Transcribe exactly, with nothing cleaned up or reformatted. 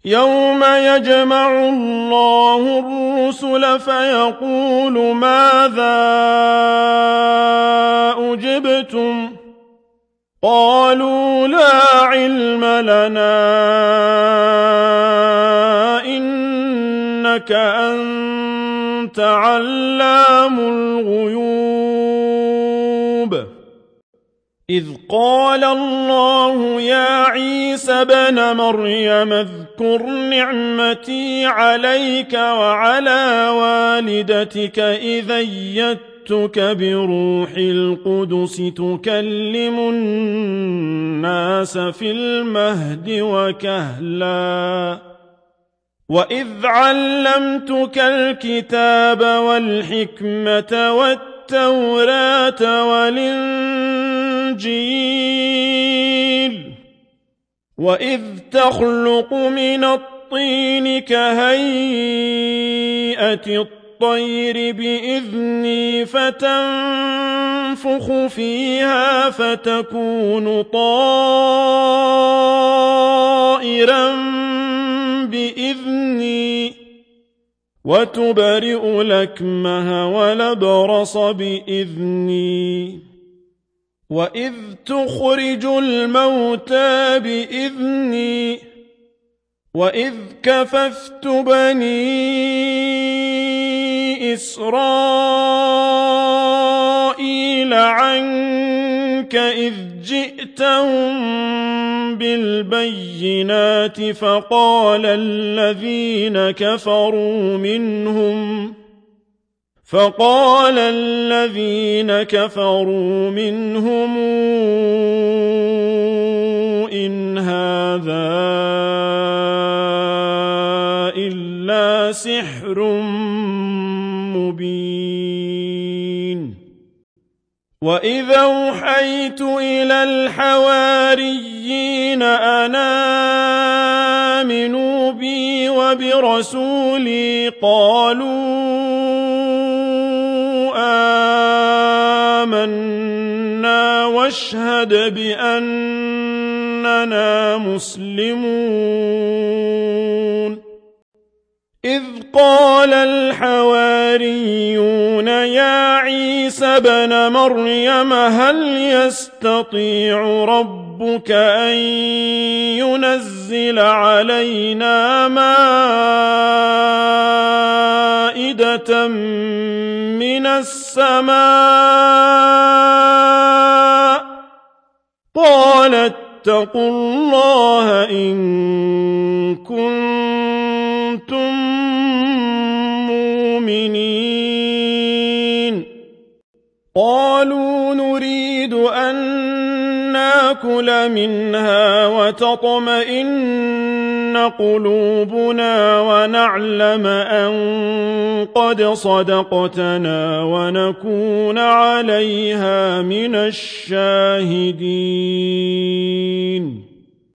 يوم يجمع الله الرسل فيقول ماذا أجبتم قالوا لا علم لنا إنك أنت علام الغيوب إذ قال الله يا عيسى ابن مريم اذكر نعمتي عليك وعلى والدتك إذ أيدتك بروح القدس تكلم الناس في المهد وكهلا وإذ علمتك الكتاب والحكمة والتوراة والإنجيل وإذ تخلق من الطين كهيئة الطير بإذني فتنفخ فيها فتكون طائرا بإذني وتبرئ الأكمه والأبرص بإذني وإذ تخرج الموتى بإذني وإذ كففت بني إسرائيل عنك إذ جئتهم بالبينات فقال الذين كفروا منهم فقال الذين كفروا منهم إن هذا إلا سحر مبين وإذا أوحيت إلى الحواريين أن آمنوا بي وبرسولي قالوا آمنا واشهد بأننا مسلمون إذ قال الحواريون يا عيسى ابن مريم هل يستطيع ربك أن ينزل علينا مائدة من السماء قال اتقوا الله إن كنتم مؤمنين قالوا نريد أن نأكل منها وتطمئن قلوبنا ونعلم أن قد صدقتنا ونكون عليها من الشاهدين